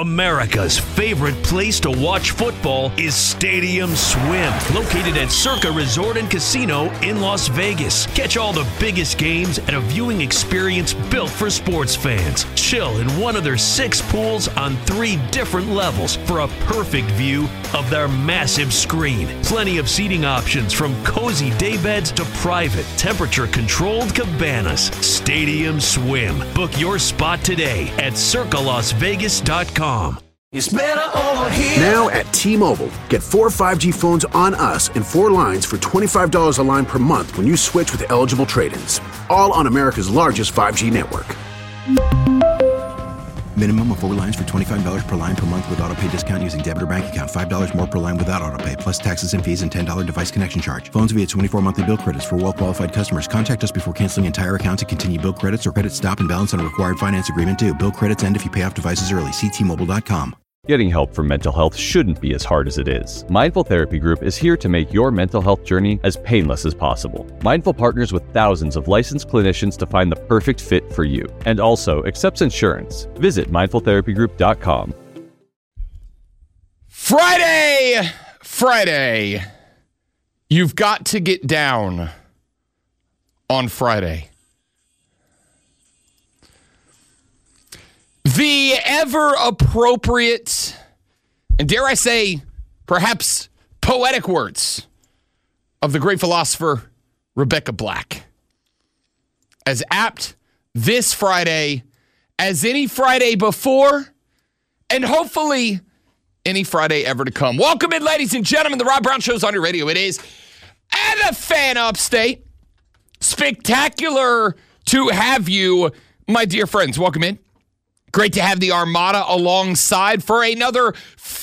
America's favorite place to watch football is Stadium Swim, located at Circa Resort and Casino in Las Vegas. Catch all the biggest games at a viewing experience built for sports fans. Chill in one of their 6 pools on 3 different levels for a perfect view of their massive screen. Plenty of seating options from cozy daybeds to private, temperature-controlled cabanas. Stadium Swim. Book your spot today at circalasvegas.com. It's better over here. Now at T-Mobile, get 4 5G phones on us and 4 lines for $25 a line per month when you switch with eligible trade-ins. All on America's largest 5G network. Minimum of 4 lines for $25 per line per month with autopay discount using debit or bank account. $5 more per line without autopay, plus taxes and fees and $10 device connection charge. Phones via 24 monthly bill credits for well-qualified customers. Contact us before canceling entire account to continue bill credits or credit stop and balance on a required finance agreement due. Bill credits end if you pay off devices early. See T-Mobile.com. Getting help for mental health shouldn't be as hard as it is. Mindful Therapy Group is here to make your mental health journey as painless as possible. Mindful partners with thousands of licensed clinicians to find the perfect fit for you, and also accepts insurance. Visit mindfultherapygroup.com. Friday. You've got to get down on Friday. The ever-appropriate, and dare I say, perhaps poetic words of the great philosopher Rebecca Black. As apt this Friday as any Friday before, and hopefully any Friday ever to come. Welcome in, ladies and gentlemen. The Rob Brown Show's on your radio. It is and a fan upstate. Spectacular to have you, my dear friends. Welcome in. Great to have the Armada alongside for another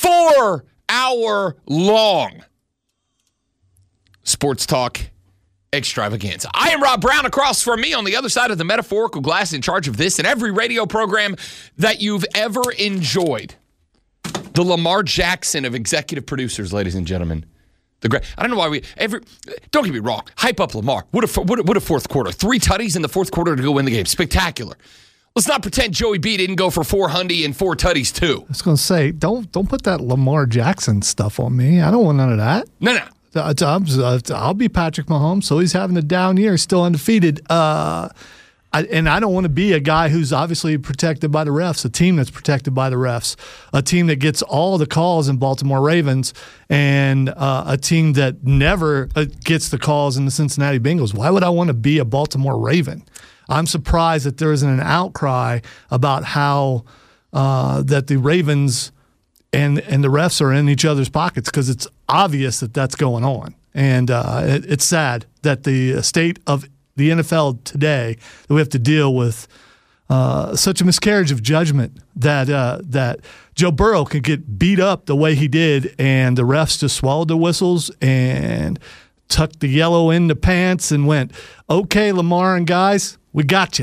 4-hour-long sports talk extravaganza. I am Rob Brown. Across from me on the other side of the metaphorical glass, in charge of this and every radio program that you've ever enjoyed. The Lamar Jackson of executive producers, ladies and gentlemen. The great. I don't know why don't get me wrong. Hype up Lamar. What a fourth quarter. 3 tutties in the fourth quarter to go win the game. Spectacular. Let's not pretend Joey B didn't go for 400 and 4 tutties too. I was going to say, don't put that Lamar Jackson stuff on me. I don't want none of that. No. I'll be Patrick Mahomes, so he's having a down year, still undefeated. And I don't want to be a guy who's obviously protected by the refs, a team that's protected by the refs, a team that gets all the calls in Baltimore Ravens, and a team that never gets the calls in the Cincinnati Bengals. Why would I want to be a Baltimore Raven? I'm surprised that there isn't an outcry about how that the Ravens and the refs are in each other's pockets, because it's obvious that that's going on. And it's sad that the state of the NFL today, that we have to deal with such a miscarriage of judgment that Joe Burrow could get beat up the way he did, and the refs just swallowed the whistles and tucked the yellow in the pants and went, okay, Lamar and guys, we got you.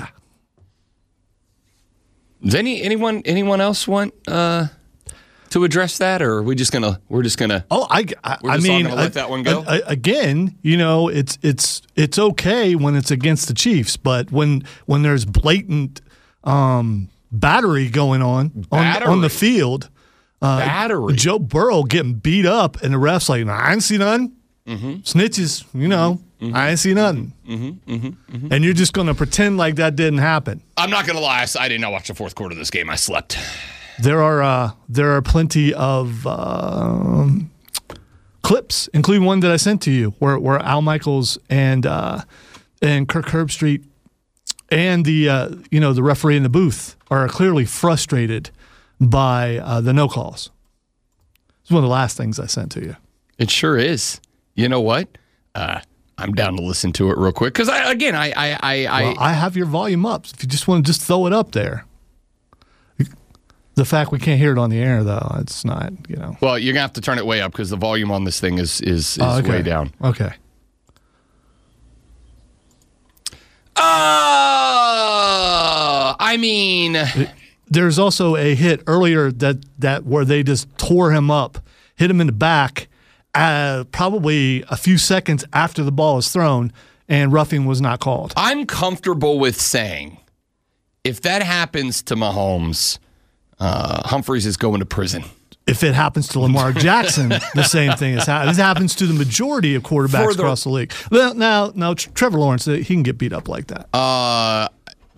Does anyone else want to address that, or are we just gonna? Oh, I mean, let that one go. Again, it's okay when it's against the Chiefs, but when there's blatant battery going on the field, Joe Burrow getting beat up, and the refs like, I ain't see none. Mm-hmm. Snitches, I ain't see nothing. And you're just going to pretend like that didn't happen. I'm not going to lie. I did not watch the fourth quarter of this game. I slept. There are plenty of clips, including one that I sent to you, where Al Michaels and Kirk Herbstreit and the referee in the booth are clearly frustrated by the no calls. It's one of the last things I sent to you. It sure is. You know what? I'm down to listen to it real quick because I have your volume up. If you just want to just throw it up there. The fact we can't hear it on the air, though, it's not, Well, you're going to have to turn it way up because the volume on this thing is okay. Way down. Okay. There's also a hit earlier that where they just tore him up, hit him in the back, probably a few seconds after the ball is thrown, and roughing was not called. I'm comfortable with saying if that happens to Mahomes, Humphreys is going to prison. If it happens to Lamar Jackson, the same thing has happened. This happens to the majority of quarterbacks across the league. Well, now, Trevor Lawrence, he can get beat up like that. I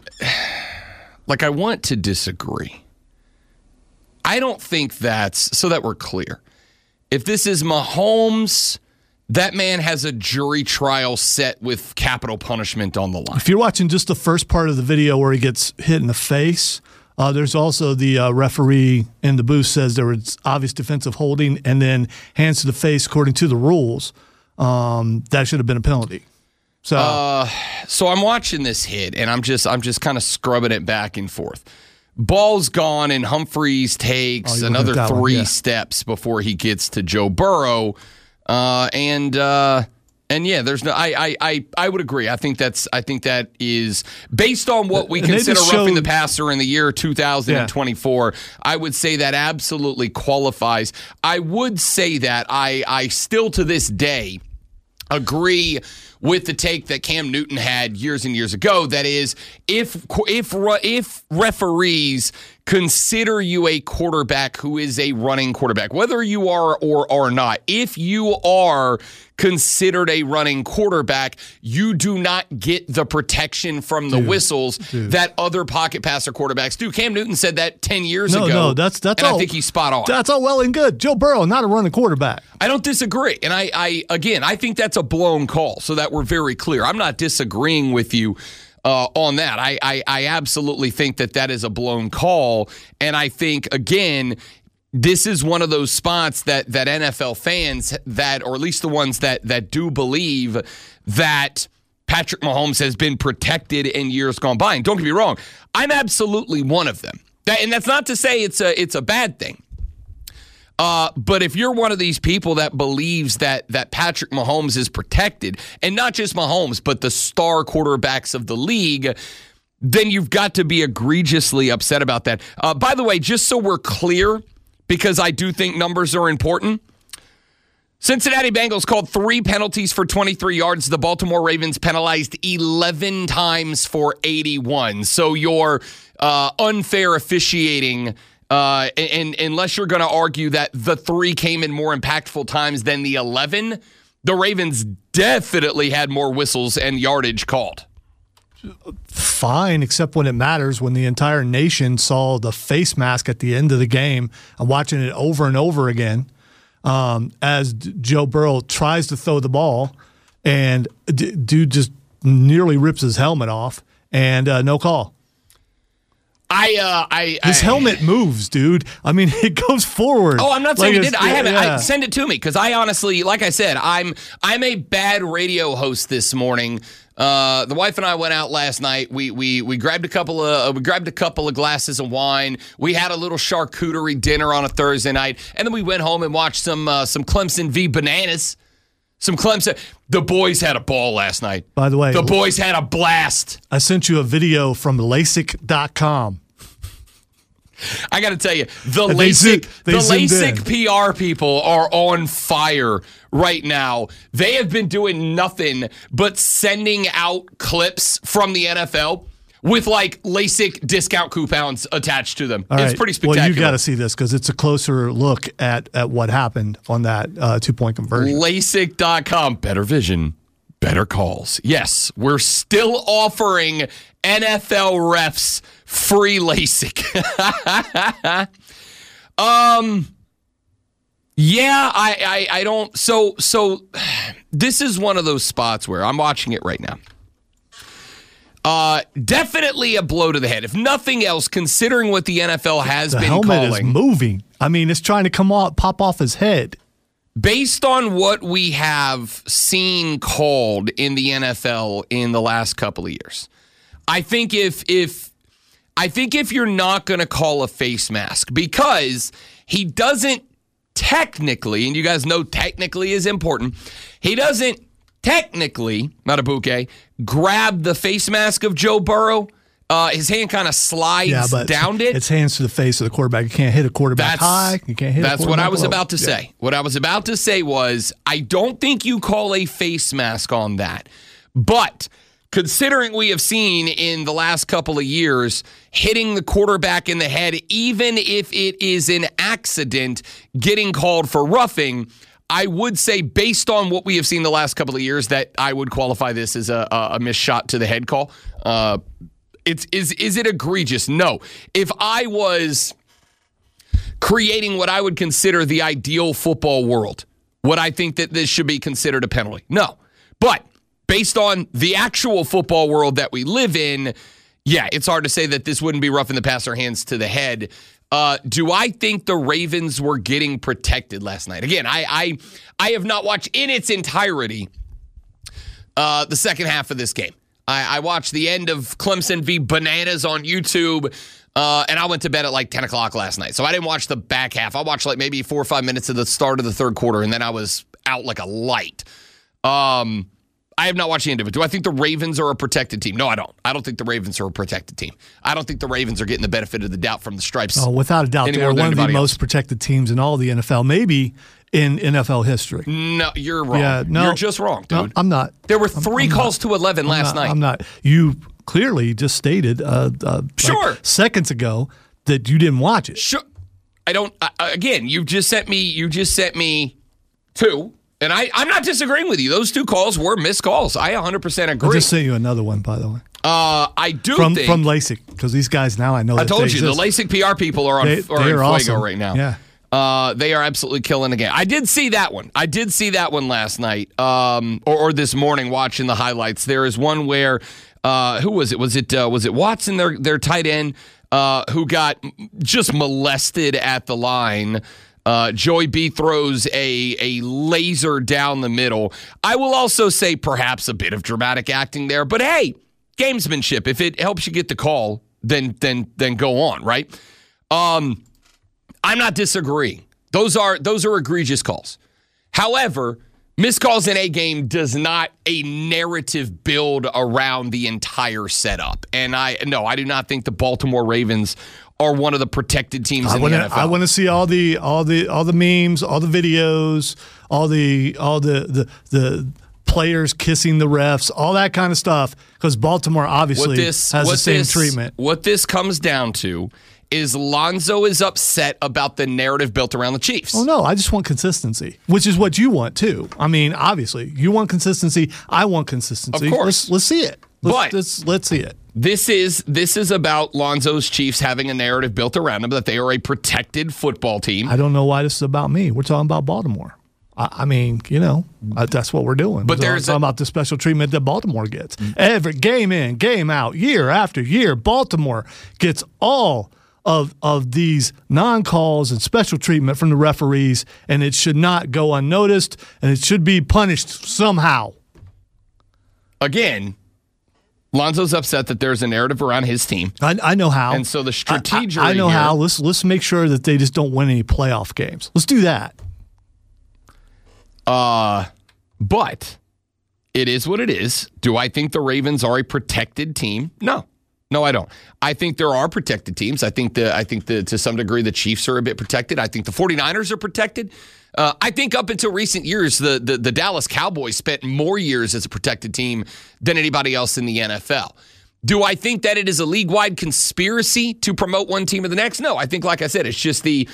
want to disagree. I don't think that's, so that we're clear. If this is Mahomes, that man has a jury trial set with capital punishment on the line. If you're watching just the first part of the video where he gets hit in the face, there's also the referee in the booth says there was obvious defensive holding and then hands to the face according to the rules. That should have been a penalty. So I'm watching this hit and I'm just kind of scrubbing it back and forth. Ball's gone and Humphreys takes another 3 steps before he gets to Joe Burrow. And yeah, there's no. I would agree. I think that is based on what we consider roughing the passer in the year 2024. Yeah. I would say that absolutely qualifies. I would say that I still to this day agree with the take that Cam Newton had years and years ago. That is, if referees consider you a quarterback who is a running quarterback, whether you are or are not, if you are considered a running quarterback, you do not get the protection from the whistles that other pocket passer quarterbacks do. Cam Newton said that 10 years ago. No, that's and all. I think he's spot on. That's all well and good. Joe Burrow, not a running quarterback. I don't disagree. And I think that's a blown call, so that we're very clear. I'm not disagreeing with you on that. I absolutely think that is a blown call. And I think, again, this is one of those spots that NFL fans or at least the ones that do believe that Patrick Mahomes has been protected in years gone by. And don't get me wrong, I'm absolutely one of them. And that's not to say it's a bad thing. But if you're one of these people that believes that Patrick Mahomes is protected, and not just Mahomes, but the star quarterbacks of the league, then you've got to be egregiously upset about that. By the way, just so we're clear, because I do think numbers are important, Cincinnati Bengals called 3 penalties for 23 yards. The Baltimore Ravens penalized 11 times for 81. So your unfair officiating, and unless you're going to argue that the 3 came in more impactful times than the 11, the Ravens definitely had more whistles and yardage called. Fine, except when it matters, when the entire nation saw the face mask at the end of the game and watching it over and over again as Joe Burrow tries to throw the ball and dude just nearly rips his helmet off and no call. His helmet moves, dude. I mean, it goes forward. Oh, I'm not saying it did. I haven't. Yeah. Send it to me because I honestly, like I said, I'm a bad radio host this morning. The wife and I went out last night. We grabbed a couple of glasses of wine. We had a little charcuterie dinner on a Thursday night, and then we went home and watched some Clemson v. Bananas. Some Clemson. The boys had a ball last night. By the way, the boys had a blast. I sent you a video from LASIK.com. I got to tell you, the LASIK PR people are on fire right now. They have been doing nothing but sending out clips from the NFL with like LASIK discount coupons attached to them. It's pretty spectacular. Well, you got to see this because it's a closer look at what happened on that 2-point conversion. LASIK.com. Better vision, better calls. Yes, we're still offering NFL refs free LASIK. Yeah, I don't. So this is one of those spots where I'm watching it right now. Definitely a blow to the head. If nothing else, considering what the NFL has been calling. The helmet is moving. I mean, it's trying to pop off his head. Based on what we have seen called in the NFL in the last couple of years, I think if you're not going to call a face mask because he doesn't technically, and you guys know technically is important, he doesn't technically, not a bouquet, grab the face mask of Joe Burrow. His hand kind of slides down it. It's hands to the face of the quarterback. You can't hit a quarterback high. You can't hit a quarterback That's what I was low. about to say. What I was about to say was, I don't think you call a face mask on that. But considering we have seen in the last couple of years hitting the quarterback in the head, even if it is an accident, getting called for roughing, I would say based on what we have seen the last couple of years that I would qualify this as a missed shot to the head call. Is it egregious? No. If I was creating what I would consider the ideal football world, would I think that this should be considered a penalty? No. But based on the actual football world that we live in, yeah, it's hard to say that this wouldn't be roughing the passer hands to the head. Do I think the Ravens were getting protected last night? Again, I have not watched in its entirety the second half of this game. I watched the end of Clemson v. Bananas on YouTube, and I went to bed at like 10 o'clock last night. So I didn't watch the back half. I watched like maybe 4 or 5 minutes of the start of the third quarter, and then I was out like a light. I have not watched the end of it. Do I think the Ravens are a protected team? No, I don't. I don't think the Ravens are a protected team. I don't think the Ravens are getting the benefit of the doubt from the Stripes. Oh, without a doubt, they're one of the most protected teams in all the NFL, maybe in NFL history. No, you're wrong. Yeah, no, you're just wrong, dude. No, I'm not. There were three calls to 11 last night. I'm not. You clearly just stated like seconds ago that you didn't watch it. Sure. I don't. Again, you just sent me two. And I'm not disagreeing with you. Those two calls were missed calls. I 100% agree. I just sent you another one, by the way. I do think from LASIK, because these guys now I know. I told you the LASIK PR people are on Fuego awesome. right now. Yeah, they are absolutely killing the game. I did see that one. Last night, or this morning watching the highlights. There is one where who was it? Was it Watson, their tight end, who got just molested at the line. Joey B throws a laser down the middle. I will also say perhaps a bit of dramatic acting there, but hey, gamesmanship. If it helps you get the call, then go on, right? I'm not disagreeing. Those are egregious calls. However, missed calls in a game does not a narrative build around the entire setup. And I do not think the Baltimore Ravens are one of the protected teams in the NFL. I want to see all the memes, all the videos, all the players kissing the refs, all that kind of stuff, because Baltimore obviously has the same treatment. What this comes down to is Lonzo is upset about the narrative built around the Chiefs. Oh, no, I just want consistency, which is what you want, too. I mean, obviously, you want consistency. I want consistency. Of course. Let's see it. Let's see it. This is about Lonzo's Chiefs having a narrative built around them that they are a protected football team. I don't know why this is about me. We're talking about Baltimore. I mean, that's what we're doing. But we're talking about the special treatment that Baltimore gets. Every game in, game out, year after year, Baltimore gets all of these non-calls and special treatment from the referees, and it should not go unnoticed, and it should be punished somehow. Again, Lonzo's upset that there's a narrative around his team. I know how. And so the strategy I know how. Let's make sure that they just don't win any playoff games. Let's do that. But it is what it is. Do I think the Ravens are a protected team? No, I don't. I think there are protected teams. I think to some degree the Chiefs are a bit protected. I think the 49ers are protected. I think up until recent years, the Dallas Cowboys spent more years as a protected team than anybody else in the NFL. Do I think that it is a league-wide conspiracy to promote one team or the next? No, I think, like I said, it's just the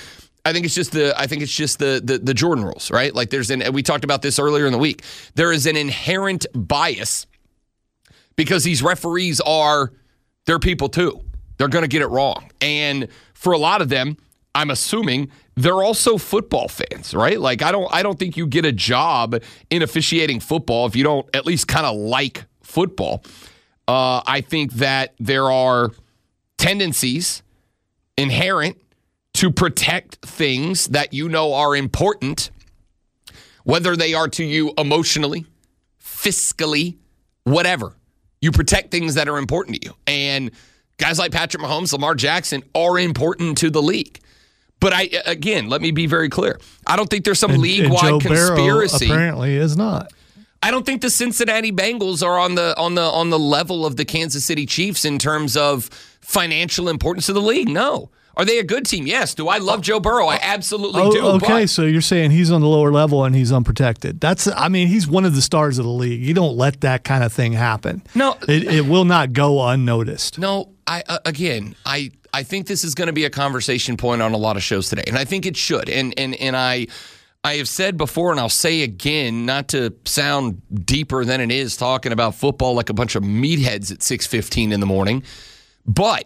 Jordan rules, right? Like we talked about this earlier in the week. There is an inherent bias because these referees they're people too. They're going to get it wrong. And for a lot of them, I'm assuming they're also football fans, right? Like I don't think you get a job in officiating football if you don't at least kind of like football. I think that there are tendencies inherent to protect things that you know are important, whether they are to you emotionally, fiscally, whatever. You protect things that are important to you. And guys like Patrick Mahomes, Lamar Jackson are important to the league. But let me be very clear. I don't think there's some league-wide conspiracy. Burrow apparently is not. I don't think the Cincinnati Bengals are on the level of the Kansas City Chiefs in terms of financial importance to the league. No. Are they a good team? Yes. Do I love Joe Burrow? I absolutely do. Okay, so you're saying he's on the lower level and he's unprotected. He's one of the stars of the league. You don't let that kind of thing happen. No. It will not go unnoticed. No, I think this is going to be a conversation point on a lot of shows today, and I think it should. And I have said before, and I'll say again, not to sound deeper than it is, talking about football like a bunch of meatheads at 6:15 in the morning, but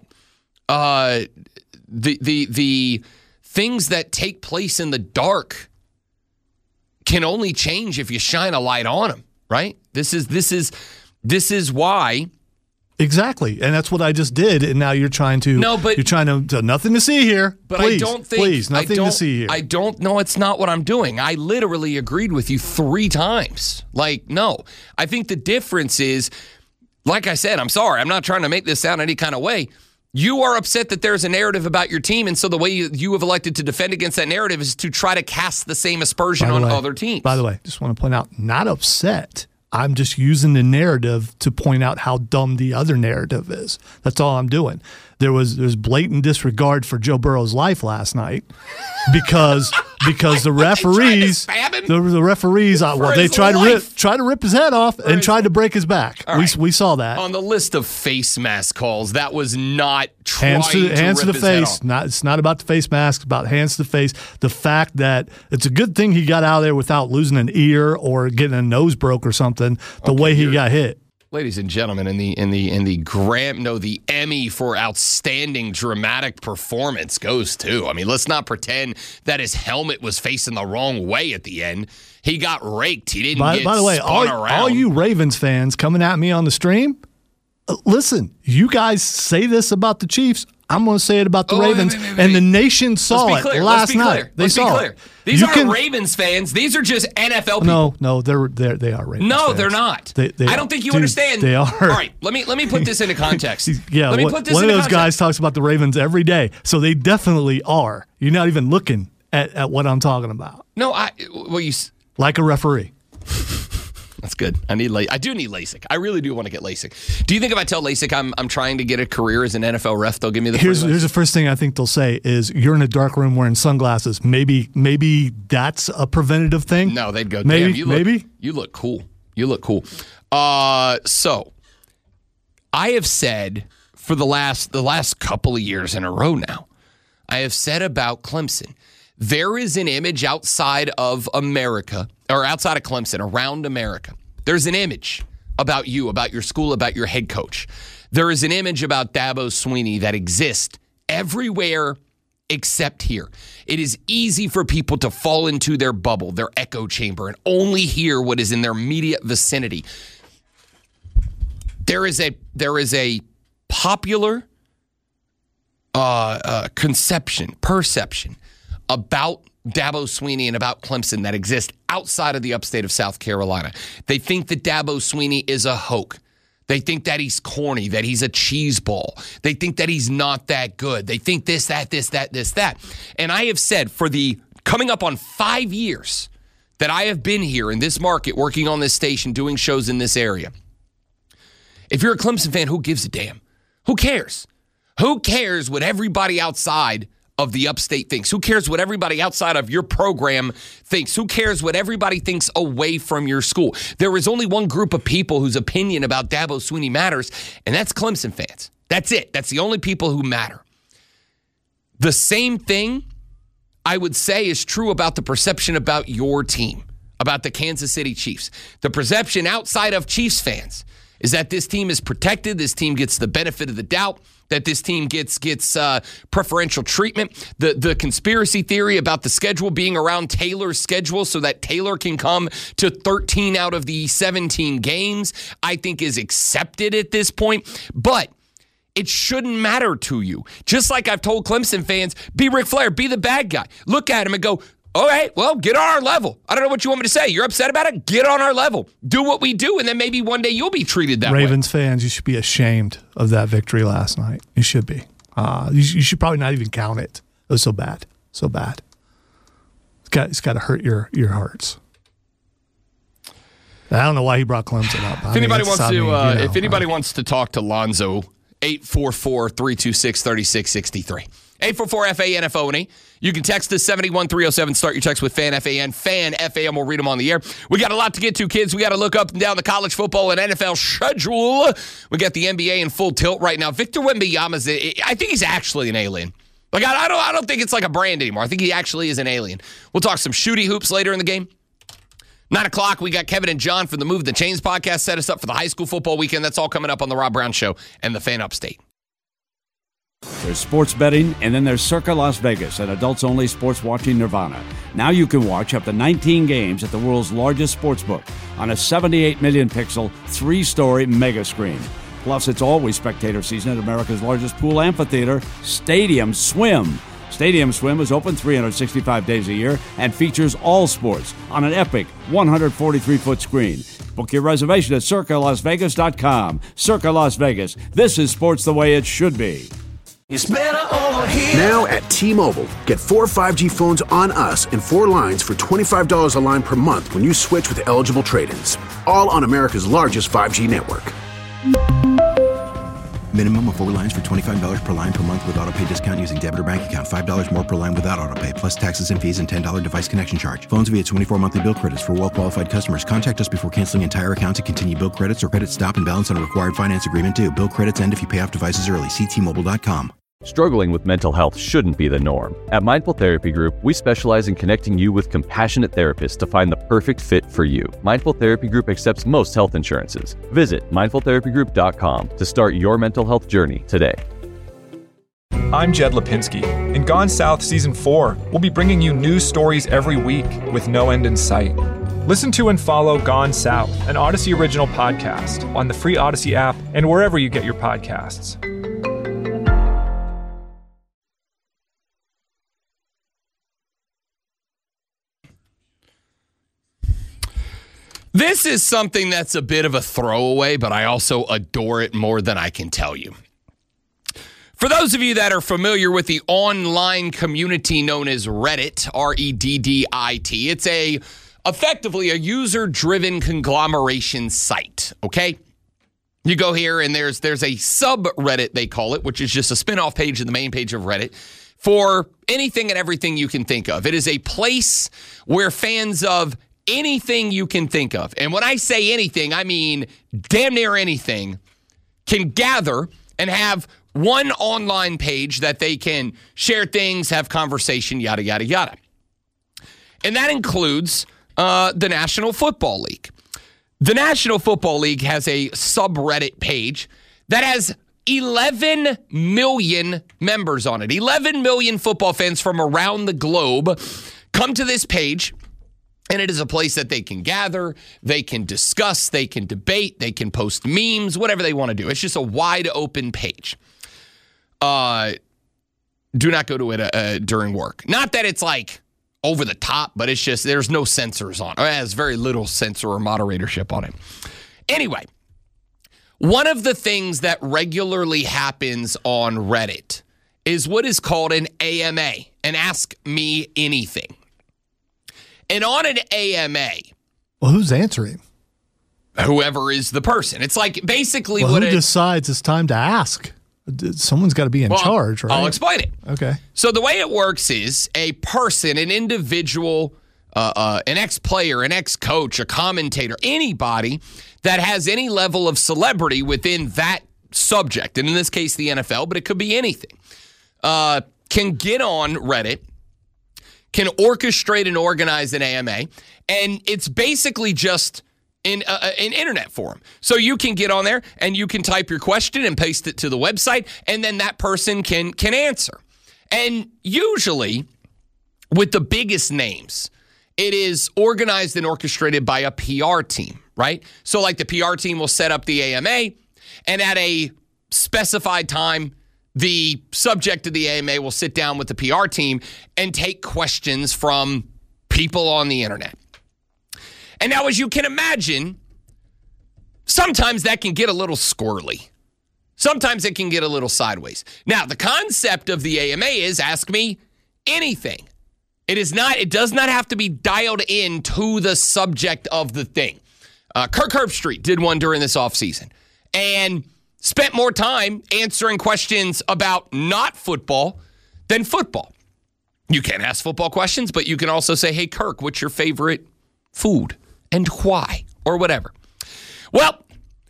the things that take place in the dark can only change if you shine a light on them, right? This is why. Exactly, and that's what I just did. And now you're trying to. No, but you're trying to nothing to see here. But please, I don't think. Please, nothing to see here. I don't know. It's not what I'm doing. I literally agreed with you 3 times. No. I think the difference is, like I said, I'm sorry. I'm not trying to make this sound any kind of way. You are upset that there's a narrative about your team, and so the way you have elected to defend against that narrative is to try to cast the same aspersion on other teams. By the way, just want to point out, not upset. I'm just using the narrative to point out how dumb the other narrative is. That's all I'm doing. There's blatant disregard for Joe Burrow's life last night because the referees they tried to rip his head off and tried to break his back. We saw that on the list of face mask calls. That was not trying hands to the rip his face. head off. It's not about the face mask. It's about hands to the face. The fact that it's a good thing he got out of there without losing an ear or getting a nose broke or something. The way he got hit. Ladies and gentlemen, the Emmy for outstanding dramatic performance goes to. I mean, let's not pretend that his helmet was facing the wrong way at the end. He got raked. He didn't get by the way, spun around. all you Ravens fans coming at me on the stream, listen, you guys say this about the Chiefs. I'm going to say it about the Ravens, and the nation saw it last night. They saw it. These aren't Ravens fans. These are just NFL people. No, they are Ravens. No, fans. they're not. I don't think you understand. They are. All right, let me put this into context. Yeah, one of those guys talks about the Ravens every day, so they definitely are. You're not even looking at what I'm talking about. No, like a referee. That's good. I do need LASIK. I really do want to get LASIK. Do you think if I tell LASIK I'm trying to get a career as an NFL ref, they'll give me the Here's the first thing I think they'll say is you're in a dark room wearing sunglasses. Maybe that's a preventative thing. No, they'd go, maybe. You look cool. You look cool. So I have said for the last couple of years in a row now, I have said about Clemson, there is an image outside of America, or outside of Clemson, around America. There's an image about you, about your school, about your head coach. There is an image about Dabo Swinney that exists everywhere except here. It is easy for people to fall into their bubble, their echo chamber, and only hear what is in their immediate vicinity. There is a popular perception about Dabo Swinney and about Clemson that exists outside of the upstate of South Carolina. They think that Dabo Swinney is a hoke. They think that he's corny, that he's a cheese ball. They think that he's not that good. They think this, that. And I have said for the coming up on 5 years that I have been here in this market, working on this station, doing shows in this area. If you're a Clemson fan, who gives a damn? Who cares? Who cares what everybody outside of the upstate thinks? Who cares what everybody outside of your program thinks? Who cares what everybody thinks away from your school? There is only one group of people whose opinion about Dabo Swinney matters, and that's Clemson fans. That's it. That's the only people who matter. The same thing I would say is true about the perception about your team, about the Kansas City Chiefs. The perception outside of Chiefs fans is that this team is protected, this team gets the benefit of the doubt, that this team gets preferential treatment. The conspiracy theory about the schedule being around Taylor's schedule so that Taylor can come to 13 out of the 17 games, I think is accepted at this point. But it shouldn't matter to you. Just like I've told Clemson fans, be Ric Flair, be the bad guy. Look at him and go, all right, well, get on our level. I don't know what you want me to say. You're upset about it? Get on our level. Do what we do, and then maybe one day you'll be treated that way. Ravens fans, you should be ashamed of that victory last night. You should be. You should probably not even count it. It was so bad. So bad. It's got to hurt your hearts. I don't know why he brought Clemson up. If anybody wants to talk to Lonzo 844-326-3663. 844-FAN-FONE. You can text us 71307. Start your text with FAN-FAN. FAN-FAN. We'll read them on the air. We got a lot to get to, kids. We got to look up and down the college football and NFL schedule. We got the NBA in full tilt right now. Victor Wembanyama, I think he's actually an alien. Like, I don't think it's like a brand anymore. I think he actually is an alien. We'll talk some shooty hoops later in the game. 9 o'clock, we got Kevin and John from the Move the Chains podcast. Set us up for the high school football weekend. That's all coming up on the Rob Brown Show and the Fan Upstate. There's sports betting, and then there's Circa Las Vegas, an adults-only sports watching nirvana. Now you can watch up to 19 games at the world's largest sportsbook on a 78 million pixel, 3-story mega screen. Plus, it's always spectator season at America's largest pool amphitheater, Stadium Swim. Stadium Swim is open 365 days a year and features all sports on an epic 143-foot screen. Book your reservation at CircaLasVegas.com. Circa Las Vegas. This is sports the way it should be. It's better over here. Now at T-Mobile, get 4 5G phones on us and 4 lines for $25 a line per month when you switch with eligible trade-ins. All on America's largest 5G network. Minimum of 4 lines for $25 per line per month with autopay discount using debit or bank account. $5 more per line without autopay, plus taxes and fees and $10 device connection charge. Phones via 24 monthly bill credits for well-qualified customers. Contact us before canceling entire account to continue bill credits or credit stop and balance on a required finance agreement due. Bill credits end if you pay off devices early. See T-Mobile.com. Struggling with mental health shouldn't be the norm. At Mindful Therapy Group, we specialize in connecting you with compassionate therapists to find the perfect fit for you. Mindful Therapy Group accepts most health insurances. Visit mindfultherapygroup.com to start your mental health journey today. I'm Jed Lipinski. In Gone South Season 4, we'll be bringing you news stories every week with no end in sight. Listen to and follow Gone South, an Odyssey original podcast, on the free Odyssey app and wherever you get your podcasts. This is something that's a bit of a throwaway, but I also adore it more than I can tell you. For those of you that are familiar with the online community known as Reddit, R-E-D-D-I-T, it's effectively a user-driven conglomeration site, okay? You go here and there's a subreddit, they call it, which is just a spin-off page of the main page of Reddit for anything and everything you can think of. It is a place where fans of anything you can think of, and when I say anything, I mean damn near anything, can gather and have one online page that they can share things, have conversation, yada, yada, yada. And that includes the National Football League. The National Football League has a subreddit page that has 11 million members on it. 11 million football fans from around the globe come to this page, and it is a place that they can gather, they can discuss, they can debate, they can post memes, whatever they want to do. It's just a wide open page. Do not go to it during work. Not that it's like over the top, but it's just there's no censors on it. It has very little censor or moderatorship on it. Anyway, one of the things that regularly happens on Reddit is what is called an AMA, an Ask Me Anything. And on an AMA, well, who's answering? Whoever is the person. It's like basically who decides it's time to ask? Someone's got to be in charge, right? I'll explain it. Okay. So the way it works is a person, an individual, an ex-player, an ex-coach, a commentator, anybody that has any level of celebrity within that subject, and in this case the NFL, but it could be anything, can get on Reddit, can orchestrate and organize an AMA, and it's basically just an internet forum. So you can get on there and you can type your question and paste it to the website, and then that person can answer. And usually, with the biggest names, it is organized and orchestrated by a PR team, right? So like the PR team will set up the AMA, and at a specified time, the subject of the AMA will sit down with the PR team and take questions from people on the internet. And now, as you can imagine, sometimes that can get a little squirrely. Sometimes it can get a little sideways. Now, the concept of the AMA is ask me anything. It does not have to be dialed in to the subject of the thing. Kirk Herbstreit did one during this offseason. And spent more time answering questions about not football than football. You can ask football questions, but you can also say, hey, Kirk, what's your favorite food and why, or whatever. Well,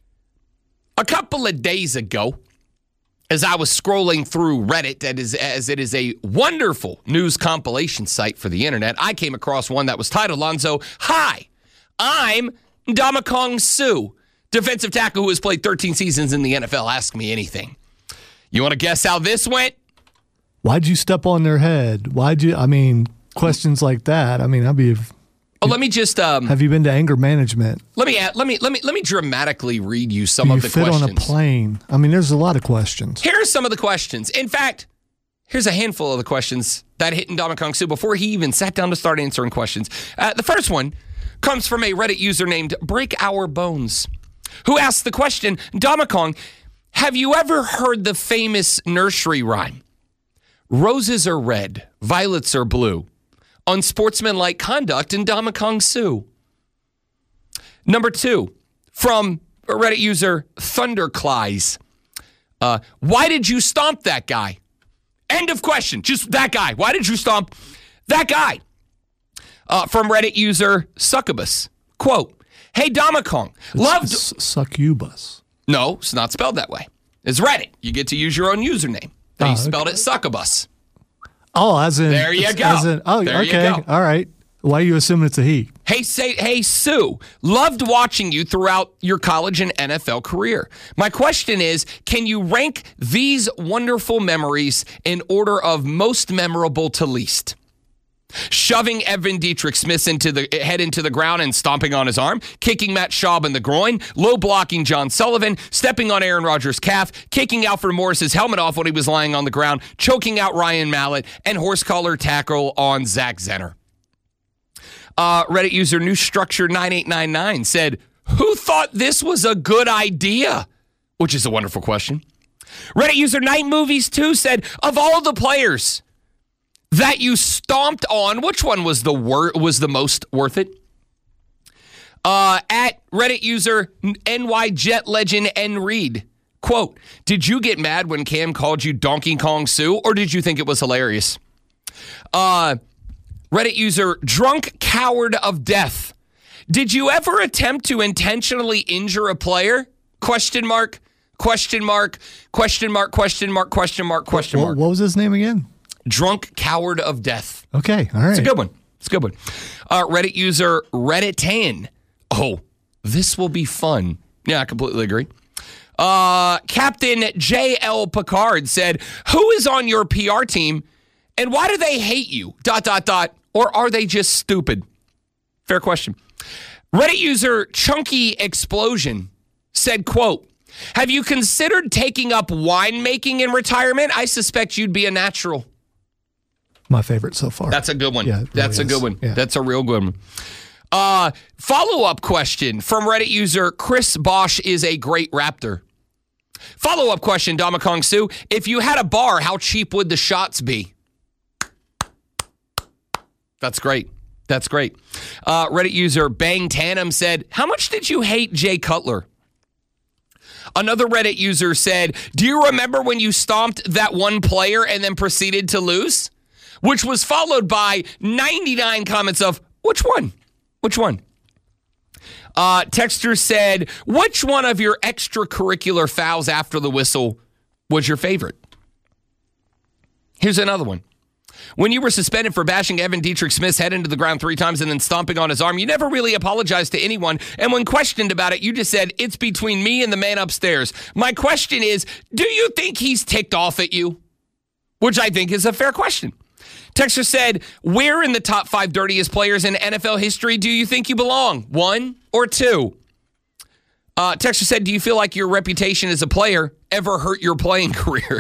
a couple of days ago, as I was scrolling through Reddit, as it is a wonderful news compilation site for the internet, I came across one that was titled, Lonzo, hi, I'm Ndamukong Suh, defensive tackle who has played 13 seasons in the NFL. Ask me anything. You want to guess how this went? Why'd you step on their head? Questions like that. I'd be... Let me just... have you been to anger management? Let me dramatically read you some of the questions. You fit on a plane. There's a lot of questions. Here are some of the questions. In fact, here's a handful of the questions that hit Ndamukong Suh before he even sat down to start answering questions. The first one comes from a Reddit user named Break Our Bones, who asked the question, Ndamukong, have you ever heard the famous nursery rhyme? Roses are red, violets are blue. Unsportsmanlike conduct in Ndamukong Suh. Number 2, from a Reddit user, Thunderclies. Why did you stomp that guy? End of question. Just that guy. Why did you stomp that guy? From Reddit user, Succubus. Quote, hey, Ndamukong, loved... Succubus. No, it's not spelled that way. It's Reddit. You get to use your own username. They spelled it Succubus. Oh, as in... There you go. There you go. All right. Why are you assuming it's a he? Hey, Sue, loved watching you throughout your college and NFL career. My question is, can you rank these wonderful memories in order of most memorable to least? Shoving Evan Dietrich Smith into the ground and stomping on his arm, kicking Matt Schaub in the groin, low blocking John Sullivan, stepping on Aaron Rodgers' calf, kicking Alfred Morris's helmet off when he was lying on the ground, choking out Ryan Mallett, and horse collar tackle on Zach Zenner. Reddit user New Structure 9899 said, who thought this was a good idea? Which is a wonderful question. Reddit user Night Movies 2 said, of all the players that you stomped on, which one was the most worth it? At Reddit user NY Jet Legend N Reed, quote, did you get mad when Cam called you Donkey Kong Suh, or did you think it was hilarious? Reddit user Drunk Coward of Death, did you ever attempt to intentionally injure a player? Question mark, question mark, question mark, question mark, question mark, question mark. What was his name again? Drunk Coward of Death. Okay, all right. It's a good one. Reddit user Reddit10. Oh, this will be fun. Yeah, I completely agree. Captain J.L. Picard said, who is on your PR team and why do they hate you? ... Or are they just stupid? Fair question. Reddit user Chunky Explosion said, quote, have you considered taking up winemaking in retirement? I suspect you'd be a natural. My favorite so far. That's a good one. Yeah, That's a good one. Yeah. That's a real good one. Follow-up question from Reddit user Chris Bosch is a great raptor. Follow-up question, Ndamukong Suh. If you had a bar, how cheap would the shots be? That's great. Reddit user Bang Tanem said, how much did you hate Jay Cutler? Another Reddit user said, do you remember when you stomped that one player and then proceeded to lose? Which was followed by 99 comments of, which one? Texter said, which one of your extracurricular fouls after the whistle was your favorite? Here's another one. When you were suspended for bashing Evan Dietrich Smith's head into the ground 3 times and then stomping on his arm, you never really apologized to anyone. And when questioned about it, you just said, it's between me and the man upstairs. My question is, do you think he's ticked off at you? Which I think is a fair question. Texter said, where in the top 5 dirtiest players in NFL history do you think you belong? 1 or 2? Texter said, do you feel like your reputation as a player ever hurt your playing career?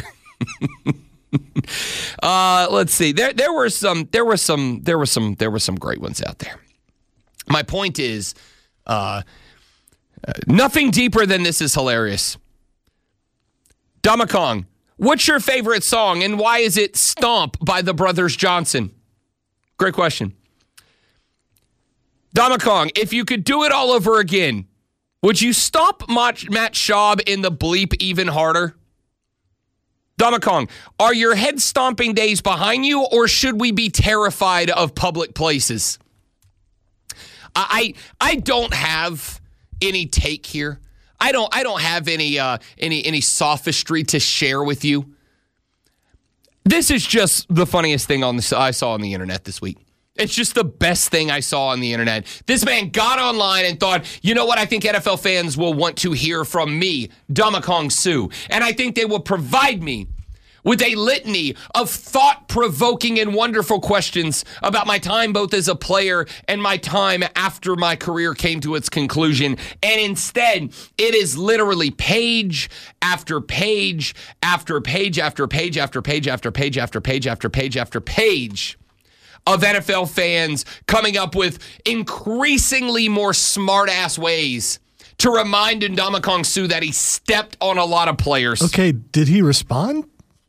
Let's see. There were some great ones out there. My point is, nothing deeper than this is hilarious. Ndamukong, what's your favorite song and why is it Stomp by the Brothers Johnson? Great question. Ndamukong, if you could do it all over again, Would you stomp Matt Schaub in the bleep even harder? Domicong, are your head stomping days behind you, or should we be terrified of public places? I don't have any take here. I don't have any sophistry to share with you. This is just the funniest thing I saw on the internet this week. It's just the best thing I saw on the internet. This man got online and thought, you know what? I think NFL fans will want to hear from me, Domicong Suh. And I think they will provide me with a litany of thought-provoking and wonderful questions about my time both as a player and my time after my career came to its conclusion. And instead, it is literally page after page after page after page after page after page after page after page after page of NFL fans coming up with increasingly more smart-ass ways to remind Ndamukong Suh that he stepped on a lot of players. Okay, did he respond?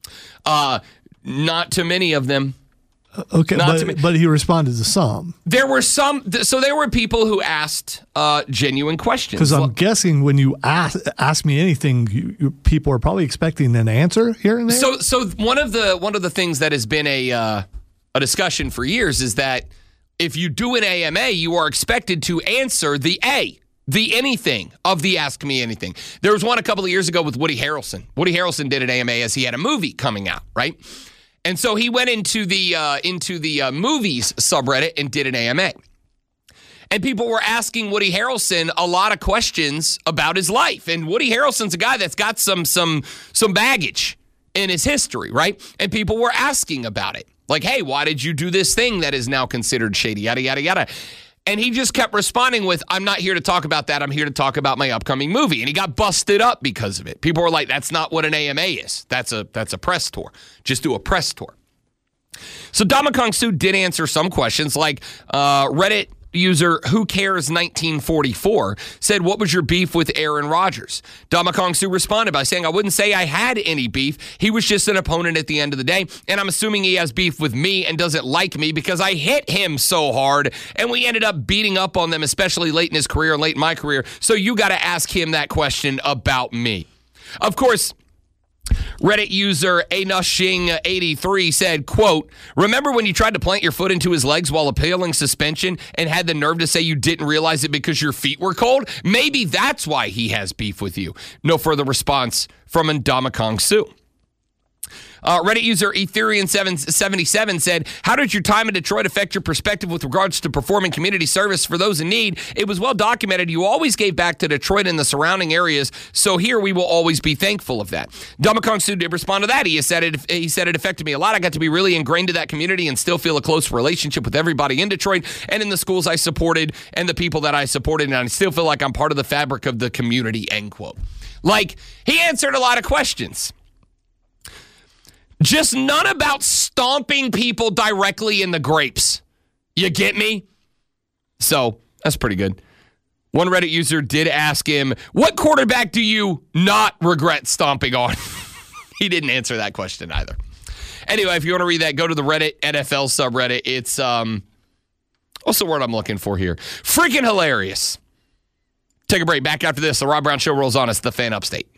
Not to many of them. Okay, but he responded to some. There were some, so there were people who asked genuine questions. Because I'm guessing when you ask me anything, people are probably expecting an answer here and there. So one of the things that has been a discussion for years is that if you do an AMA, you are expected to answer the anything of the Ask Me Anything. There was one a couple of years ago with Woody Harrelson. Woody Harrelson did an AMA as he had a movie coming out, right? And so he went into the movies subreddit and did an AMA. And people were asking Woody Harrelson a lot of questions about his life. And Woody Harrelson's a guy that's got some baggage in his history, right? And people were asking about it. Like, hey, why did you do this thing that is now considered shady, yada, yada, yada. And he just kept responding with, I'm not here to talk about that. I'm here to talk about my upcoming movie. And he got busted up because of it. People were like, that's not what an AMA is. That's a press tour. Just do a press tour. So Domicong Suh did answer some questions, like Reddit user Who Cares 1944 said, what was your beef with Aaron Rodgers? Domicong Suh responded by saying, I wouldn't say I had any beef. He was just an opponent at the end of the day, and I'm assuming he has beef with me and doesn't like me because I hit him so hard, and we ended up beating up on them, especially late in his career and late in my career, so you got to ask him that question about me. Of course, Reddit user Anushing83 said, quote, remember when you tried to plant your foot into his legs while appealing suspension and had the nerve to say you didn't realize it because your feet were cold? Maybe that's why he has beef with you. No further response from Ndamukong Suh. Reddit user Ethereum77 said, how did your time in Detroit affect your perspective with regards to performing community service for those in need? It was well documented. You always gave back to Detroit and the surrounding areas, so here we will always be thankful of that. Domicong Suh did respond to that. He said it affected me a lot. I got to be really ingrained in that community and still feel a close relationship with everybody in Detroit and in the schools I supported and the people that I supported, and I still feel like I'm part of the fabric of the community, end quote. Like, he answered a lot of questions. Just none about stomping people directly in the grapes. You get me? So, that's pretty good. One Reddit user did ask him, what quarterback do you not regret stomping on? He didn't answer that question either. Anyway, if you want to read that, go to the Reddit NFL subreddit. It's, what's the word I'm looking for here? Freaking hilarious. Take a break. Back after this. The Rob Brown Show rolls on. It's the Fan Upstate.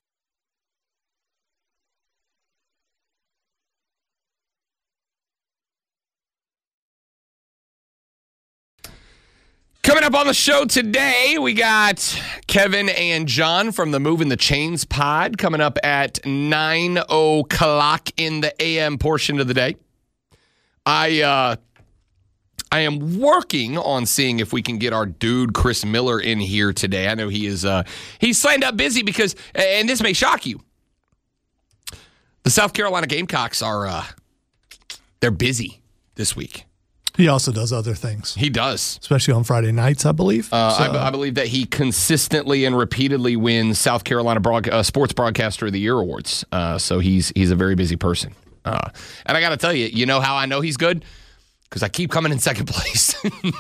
Coming up on the show today, we got Kevin and John from the Moving the Chains pod coming up at 9 o'clock in the a.m. portion of the day. I am working on seeing if we can get our dude Chris Miller in here today. I know he is he's signed up busy because, and this may shock you, the South Carolina Gamecocks are they're busy this week. He also does other things. He does. Especially on Friday nights, I believe. I believe that he consistently and repeatedly wins South Carolina Sports Broadcaster of the Year awards. So he's a very busy person. And I got to tell you, you know how I know he's good? Because I keep coming in second place.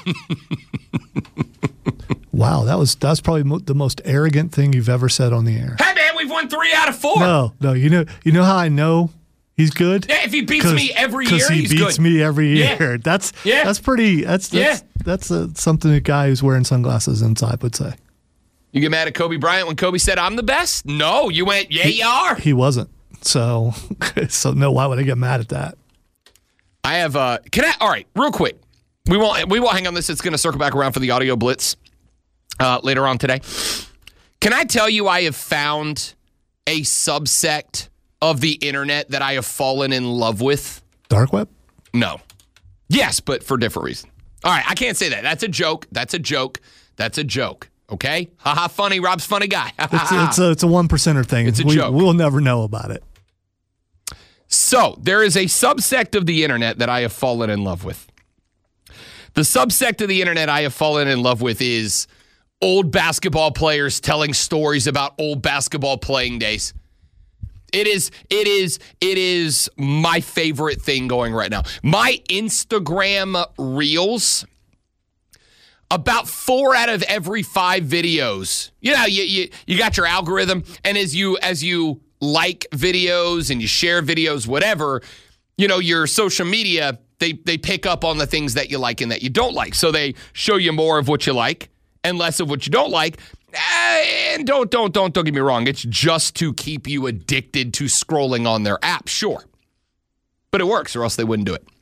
Wow, that's probably the most arrogant thing you've ever said on the air. Hey, man, we've won 3 out of 4. No, you know how I know he's good? Yeah, if he beats me every year, he's good. Because he beats me every year. Yeah. That's pretty. That's something a guy who's wearing sunglasses inside would say. You get mad at Kobe Bryant when Kobe said, "I'm the best"? No, you went, "Yeah, you are." He wasn't. So no, why would I get mad at that? I have all right, real quick. We won't hang on this. It's going to circle back around for the audio blitz later on today. Can I tell you I have found a subsect of the internet that I have fallen in love with? Dark web? No. Yes, but for different reasons. All right, I can't say that. That's a joke. Okay? Haha, funny. Rob's funny guy. It's a 1%er thing. It's a joke. We'll never know about it. So, there is a subsect of the internet that I have fallen in love with. The subsect of the internet I have fallen in love with is old basketball players telling stories about old basketball playing days. It is my favorite thing going right now. My Instagram Reels, about 4 out of every 5 videos. You know, you got your algorithm, and as you like videos and you share videos, whatever, you know, your social media, they pick up on the things that you like and that you don't like. So they show you more of what you like and less of what you don't like. And don't get me wrong. It's just to keep you addicted to scrolling on their app, sure. But it works, or else they wouldn't do it.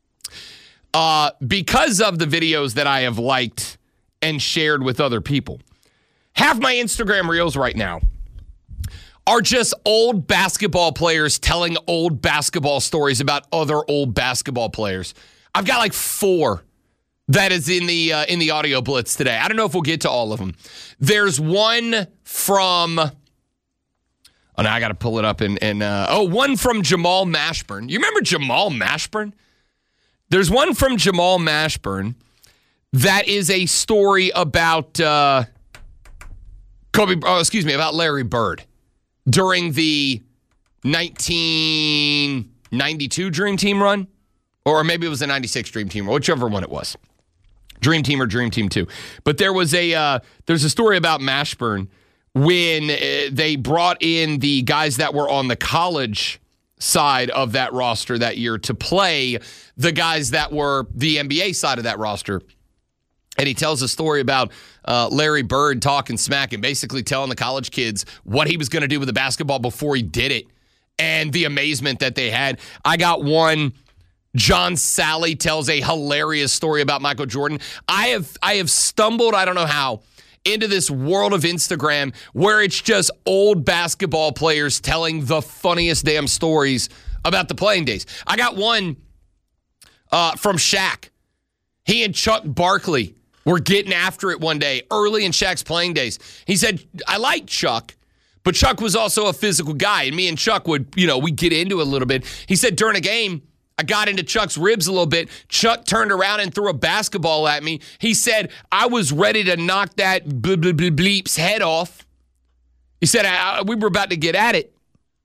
Because of the videos that I have liked and shared with other people, half my Instagram Reels right now are just old basketball players telling old basketball stories about other old basketball players. I've got like 4 that is in the audio blitz today. I don't know if we'll get to all of them. There's one from, now I got to pull it up one from Jamal Mashburn. You remember Jamal Mashburn? There's one from Jamal Mashburn that is a story about about Larry Bird during the 1992 Dream Team run, or maybe it was the 96 Dream Team, or whichever one it was. Dream Team or Dream Team 2. But there's a story about Mashburn when they brought in the guys that were on the college side of that roster that year to play the guys that were the NBA side of that roster. And he tells a story about Larry Bird talking smack and basically telling the college kids what he was going to do with the basketball before he did it and the amazement that they had. I got one. John Sally tells a hilarious story about Michael Jordan. I have stumbled, I don't know how, into this world of Instagram where it's just old basketball players telling the funniest damn stories about the playing days. I got one from Shaq. He and Chuck Barkley were getting after it one day early in Shaq's playing days. He said, I like Chuck, but Chuck was also a physical guy, and me and Chuck would, we'd get into it a little bit. He said, during a game, I got into Chuck's ribs a little bit. Chuck turned around and threw a basketball at me. He said, I was ready to knock that bleep's head off. He said, we were about to get at it.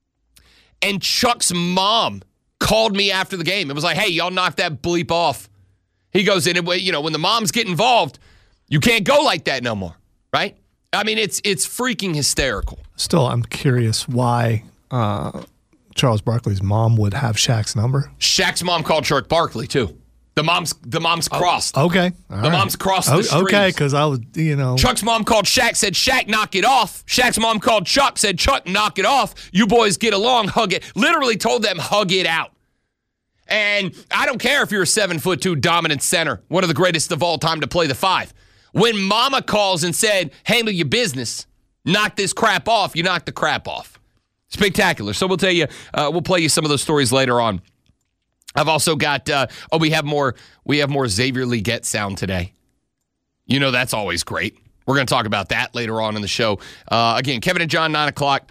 And Chuck's mom called me after the game. It was like, hey, y'all knock that bleep off. He goes, when the moms get involved, you can't go like that no more, right? I mean, it's freaking hysterical. Still, I'm curious why Charles Barkley's mom would have Shaq's number. Shaq's mom called Chuck Barkley too. The mom's crossed. Okay. The mom's crossed the streams. Okay, because I was, Chuck's mom called Shaq, said, Shaq, knock it off. Shaq's mom called Chuck, said, Chuck, knock it off. You boys get along, hug it. Literally told them, hug it out. And I don't care if you're a 7'2" dominant center, one of the greatest of all time to play the 5. When mama calls and said, handle your business, knock this crap off, you knock the crap off. Spectacular. So we'll tell you, we'll play you some of those stories later on. I've also got, we have more Xavier Legette sound today. That's always great. We're going to talk about that later on in the show. Again, Kevin and John, 9 o'clock.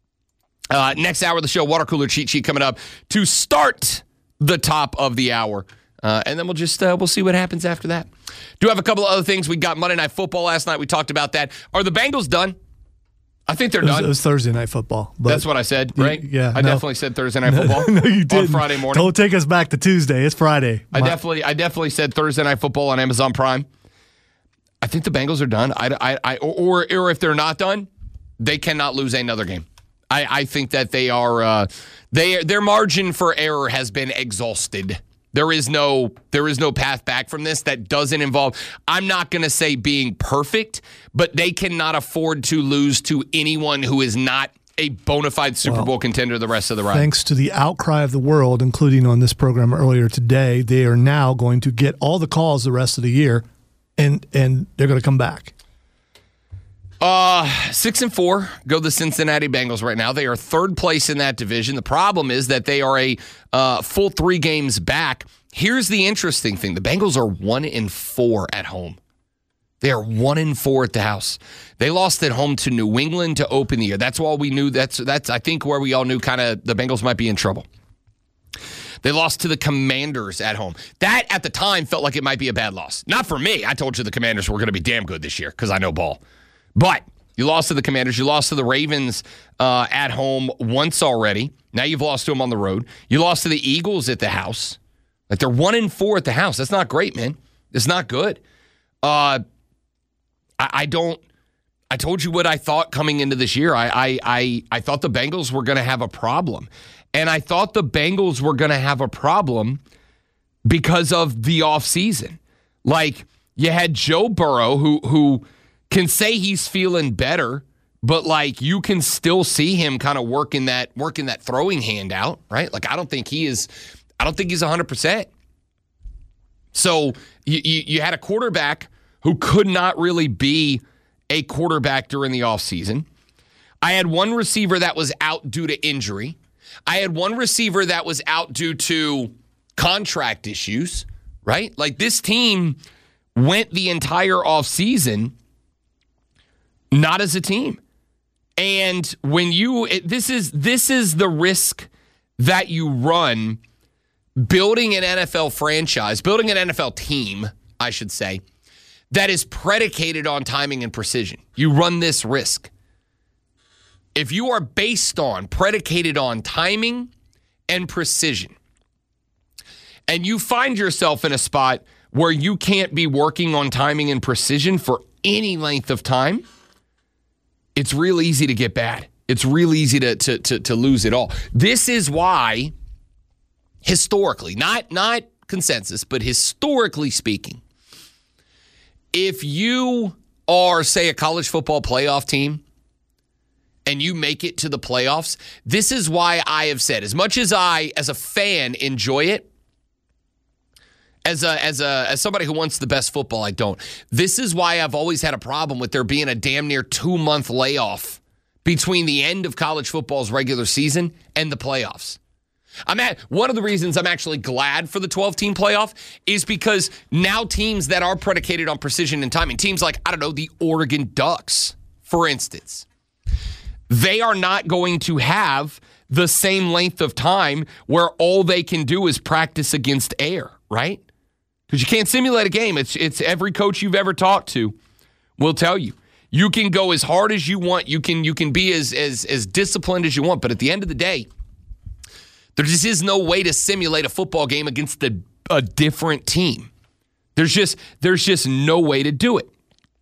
Next hour of the show, water cooler cheat sheet coming up to start the top of the hour. And then we'll just we'll see what happens after that. Do have a couple of other things. We got Monday Night Football last night. We talked about that. Are the Bengals done? I think they're done. It was Thursday Night Football. That's what I said, right? Yeah. I definitely said Thursday Night Football. No, you didn't. On Friday morning. Don't take us back to Tuesday. It's Friday. I definitely said Thursday Night Football on Amazon Prime. I think the Bengals are done. Or if they're not done, they cannot lose another game. I think that they are their margin for error has been exhausted. There is no path back from this that doesn't involve, I'm not going to say being perfect, but they cannot afford to lose to anyone who is not a bona fide Super Bowl contender the rest of the ride. Thanks to the outcry of the world, including on this program earlier today, they are now going to get all the calls the rest of the year, and they're going to come back. 6-4 go the Cincinnati Bengals right now. They are third place in that division. The problem is that they are a full 3 games back. Here's the interesting thing. The Bengals are 1-4 at home. They are 1-4 at the house. They lost at home to New England to open the year. That's why we knew that's I think where we all knew kind of the Bengals might be in trouble. They lost to the Commanders at home. That at the time felt like it might be a bad loss. Not for me. I told you the Commanders were going to be damn good this year because I know ball. But you lost to the Commanders. You lost to the Ravens at home once already. Now you've lost to them on the road. You lost to the Eagles at the house. Like they're 1-4 at the house. That's not great, man. It's not good. I told you what I thought coming into this year. I thought the Bengals were going to have a problem. And I thought the Bengals were going to have a problem because of the offseason. Like, you had Joe Burrow, who can say he's feeling better, but, like, you can still see him kind of working that throwing hand out, right? Like, I don't think he's 100%. So you had a quarterback who could not really be a quarterback during the offseason. I had one receiver that was out due to injury. I had one receiver that was out due to contract issues, right? Like, this team went the entire offseason not as a team. And when this is the risk that you run building an NFL franchise, building an NFL team, I should say, that is predicated on timing and precision. You run this risk. If you are predicated on timing and precision, and you find yourself in a spot where you can't be working on timing and precision for any length of time, it's real easy to get bad. It's real easy to lose it all. This is why, historically, not consensus, but historically speaking, if you are, say, a college football playoff team and you make it to the playoffs, this is why I have said, as much as I, as a fan, enjoy it, as somebody who wants the best football, I don't. This is why I've always had a problem with there being a damn near 2-month layoff between the end of college football's regular season and the playoffs. One of the reasons I'm actually glad for the 12-team playoff is because now teams that are predicated on precision and timing, teams like, I don't know, the Oregon Ducks, for instance, they are not going to have the same length of time where all they can do is practice against air, right? Because you can't simulate a game. It's every coach you've ever talked to will tell you. You can go as hard as you want. You can be as disciplined as you want. But at the end of the day, there just is no way to simulate a football game against a different team. There's just no way to do it.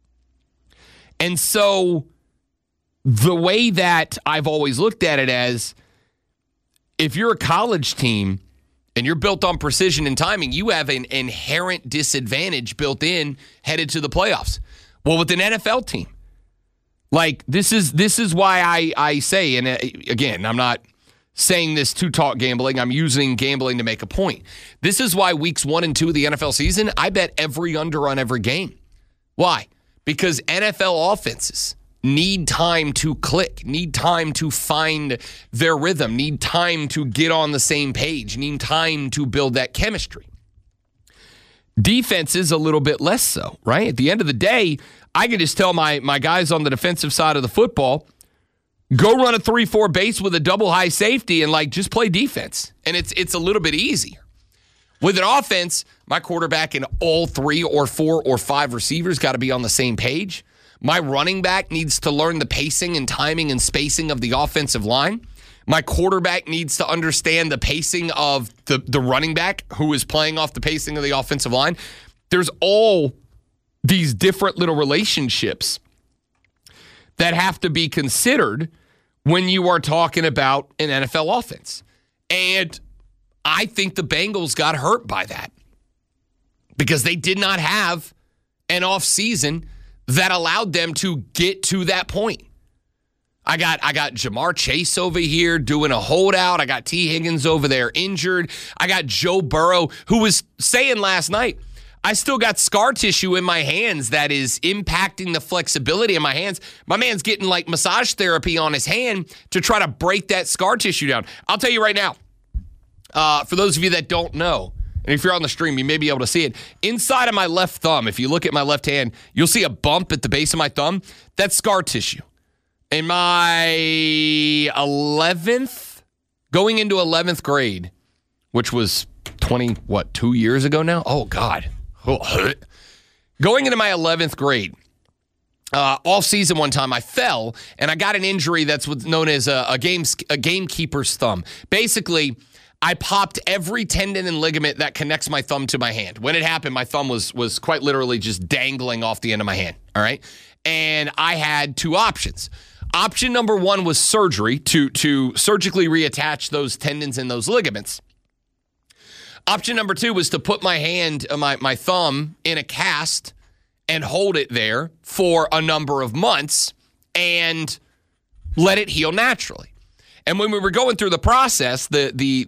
And so the way that I've always looked at it as, if you're a college team and you're built on precision and timing, you have an inherent disadvantage built in headed to the playoffs. Well, with an NFL team, like, this is why I say, and again, I'm not saying this to talk gambling. I'm using gambling to make a point. This is why weeks 1 and 2 of the NFL season, I bet every under on every game. Why? Because NFL offenses need time to click, need time to find their rhythm, need time to get on the same page, need time to build that chemistry. Defense is a little bit less so, right? At the end of the day, I can just tell my guys on the defensive side of the football, go run a 3-4 base with a double high safety and, like, just play defense. And it's a little bit easier. With an offense, my quarterback and all 3 or 4 or 5 receivers got to be on the same page. My running back needs to learn the pacing and timing and spacing of the offensive line. My quarterback needs to understand the pacing of the running back who is playing off the pacing of the offensive line. There's all these different little relationships that have to be considered when you are talking about an NFL offense. And I think the Bengals got hurt by that because they did not have an offseason that allowed them to get to that point. I got Jamar Chase over here doing a holdout. I got T. Higgins over there injured. I got Joe Burrow, who was saying last night, I still got scar tissue in my hands that is impacting the flexibility in my hands. My man's getting like massage therapy on his hand to try to break that scar tissue down. I'll tell you right now, for those of you that don't know, and if you're on the stream, you may be able to see it. Inside of my left thumb, if you look at my left hand, you'll see a bump at the base of my thumb. That's scar tissue. In my 11th, going into 11th grade, which was 2 years ago now? Oh, God. Going into my 11th grade, off season one time, I fell, and I got an injury that's what's known as a gamekeeper's thumb. Basically, I popped every tendon and ligament that connects my thumb to my hand. When it happened, my thumb was quite literally just dangling off the end of my hand, all right? And I had two options. Option number one was surgery to surgically reattach those tendons and those ligaments. Option number two was to put my hand, my thumb in a cast and hold it there for a number of months and let it heal naturally. And when we were going through the process, the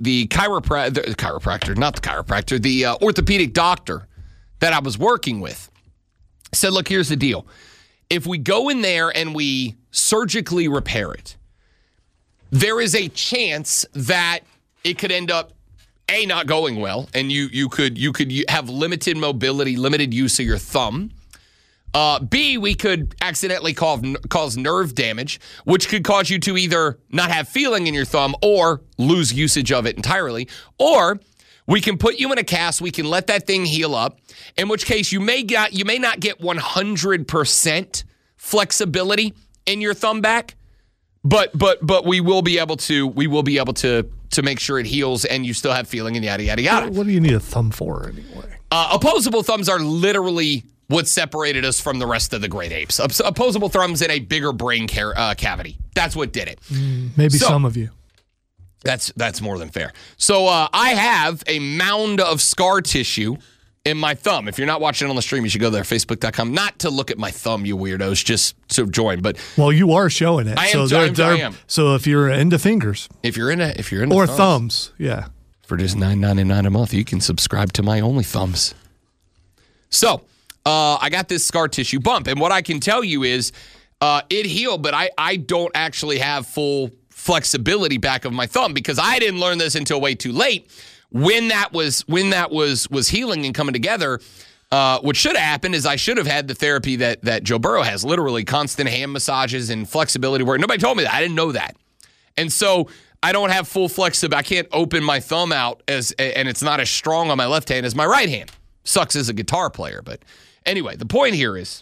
orthopedic doctor that I was working with said, look, here's the deal. If we go in there and we surgically repair it, there is a chance that it could end up, A, not going well, and you could have limited mobility, limited use of your thumb. B, we could accidentally cause nerve damage, which could cause you to either not have feeling in your thumb or lose usage of it entirely. Or we can put you in a cast, we can let that thing heal up, in which case you may not get 100% flexibility in your thumb back, but we will be able to make sure it heals and you still have feeling and yada yada yada. What do you need a thumb for anyway? Opposable thumbs are literally what separated us from the rest of the great apes. Opposable thumbs in a bigger brain cavity. That's what did it. Maybe some of you. That's more than fair. So I have a mound of scar tissue in my thumb. If you're not watching on the stream, you should go there, facebook.com. Not to look at my thumb, you weirdos, just to join. But well, you are showing it. I am. So if you're into fingers, if you're into or thumbs, yeah, for just $9.99 a month, you can subscribe to my Only Thumbs. So I got this scar tissue bump, and what I can tell you is it healed, but I don't actually have full flexibility back of my thumb because I didn't learn this until way too late. When that was healing and coming together, what should have happened is I should have had the therapy that Joe Burrow has, literally constant hand massages and flexibility work. Nobody told me that. I didn't know that. And so I don't have full flexibility. I can't open my thumb out and it's not as strong on my left hand as my right hand. Sucks as a guitar player. But anyway, the point here is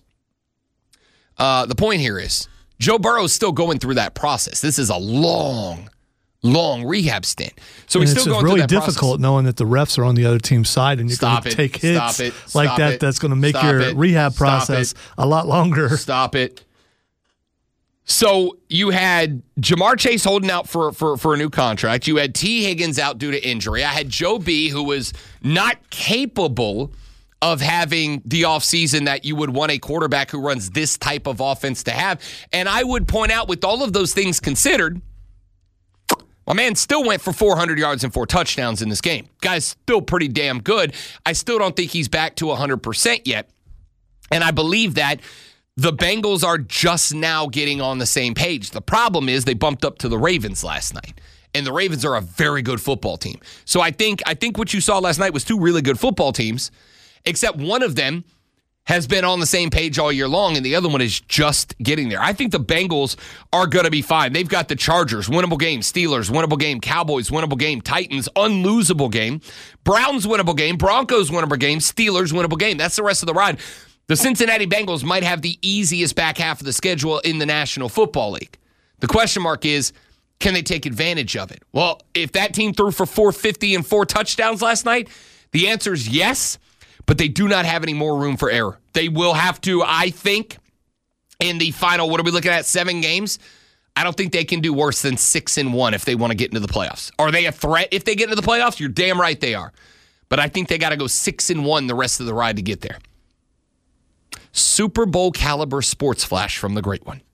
Joe Burrow is still going through that process. This is a long rehab stint. So he's still going through that process. It's really difficult knowing that the refs are on the other team's side and you're going to take hits like that. That's going to make your rehab process a lot longer. Stop it. So you had Jamar Chase holding out for a new contract. You had T. Higgins out due to injury. I had Joe B., who was not capable of having the offseason that you would want a quarterback who runs this type of offense to have. And I would point out, with all of those things considered, my man still went for 400 yards and 4 touchdowns in this game. Guy's still pretty damn good. I still don't think he's back to 100% yet. And I believe that the Bengals are just now getting on the same page. The problem is they bumped up to the Ravens last night. And the Ravens are a very good football team. So I think what you saw last night was two really good football teams, except one of them has been on the same page all year long, and the other one is just getting there. I think the Bengals are going to be fine. They've got the Chargers, winnable game. Steelers, winnable game. Cowboys, winnable game. Titans, unlosable game. Browns, winnable game. Broncos, winnable game. Steelers, winnable game. That's the rest of the ride. The Cincinnati Bengals might have the easiest back half of the schedule in the National Football League. The question mark is, can they take advantage of it? Well, if that team threw for 450 and 4 touchdowns last night, the answer is yes. But they do not have any more room for error. They will have to, I think, in the final, what are we looking at, 7 games? I don't think they can do worse than 6-1 if they want to get into the playoffs. Are they a threat if they get into the playoffs? You're damn right they are. But I think they got to go 6-1 the rest of the ride to get there. Super Bowl caliber sports flash from the great one.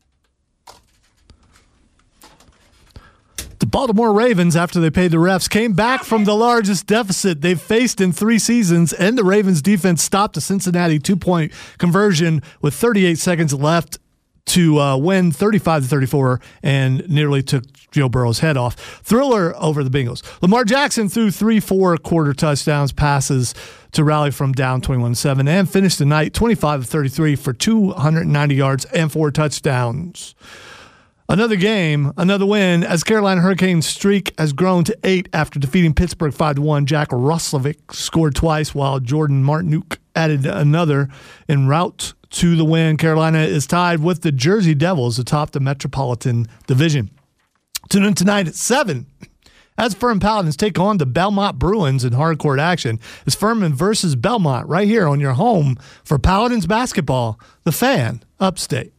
The Baltimore Ravens, after they paid the refs, came back from the largest deficit they've faced in 3 seasons, and the Ravens defense stopped a Cincinnati 2-point conversion with 38 seconds left to win 35-34 and nearly took Joe Burrow's head off. Thriller over the Bengals. Lamar Jackson threw 3 4-quarter touchdowns passes to rally from down 21-7 and finished the night 25-33 for 290 yards and 4 touchdowns. Another game, another win, as Carolina Hurricanes' streak has grown to 8 after defeating Pittsburgh 5-1. Jack Roslovic scored twice, while Jordan Martinook added another en route to the win. Carolina is tied with the Jersey Devils atop the Metropolitan Division. Tune in tonight at 7 as Furman Paladins take on the Belmont Bruins in hardcourt action. It's Furman versus Belmont right here on your home for Paladins basketball, The Fan, Upstate.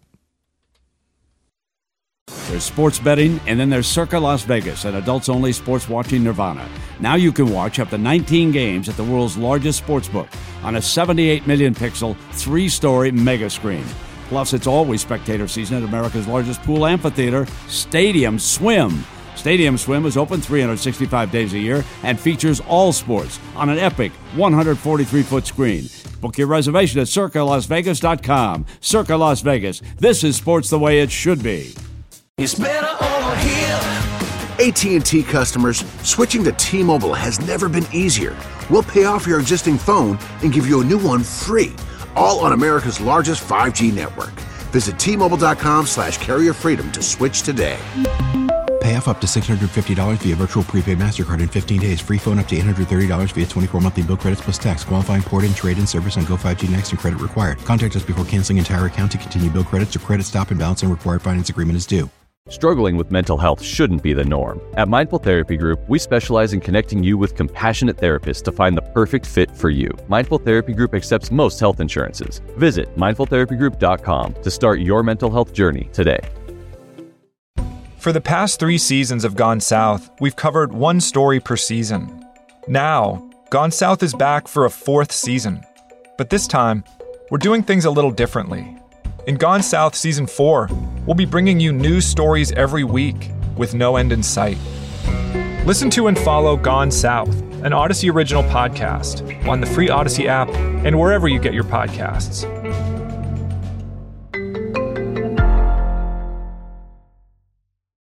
There's sports betting, and then there's Circa Las Vegas, an adults-only sports watching nirvana. Now you can watch up to 19 games at the world's largest sportsbook on a 78 million pixel, 3-story mega screen. Plus, it's always spectator season at America's largest pool amphitheater, Stadium Swim. Stadium Swim is open 365 days a year and features all sports on an epic 143-foot screen. Book your reservation at CircaLasVegas.com. Circa Las Vegas. This is sports the way it should be. It's better over here. AT&T customers, switching to T-Mobile has never been easier. We'll pay off your existing phone and give you a new one free, all on America's largest 5G network. Visit T-Mobile.com/carrier freedom to switch today. Pay off up to $650 via virtual prepaid MasterCard in 15 days. Free phone up to $830 via 24 monthly bill credits plus tax. Qualifying port-in, trade-in service on Go 5G Next and credit required. Contact us before canceling entire account to continue bill credits or credit stop and balance and required finance agreement is due. Struggling with mental health shouldn't be the norm. At Mindful Therapy Group, we specialize in connecting you with compassionate therapists to find the perfect fit for you. Mindful Therapy Group accepts most health insurances. Visit mindfultherapygroup.com to start your mental health journey today. For the past 3 seasons of Gone South, we've covered 1 story per season. Now, Gone South is back for a 4th season. But this time, we're doing things a little differently. In Gone South Season 4, we'll be bringing you new stories every week with no end in sight. Listen to and follow Gone South, an Odyssey original podcast, on the free Odyssey app and wherever you get your podcasts.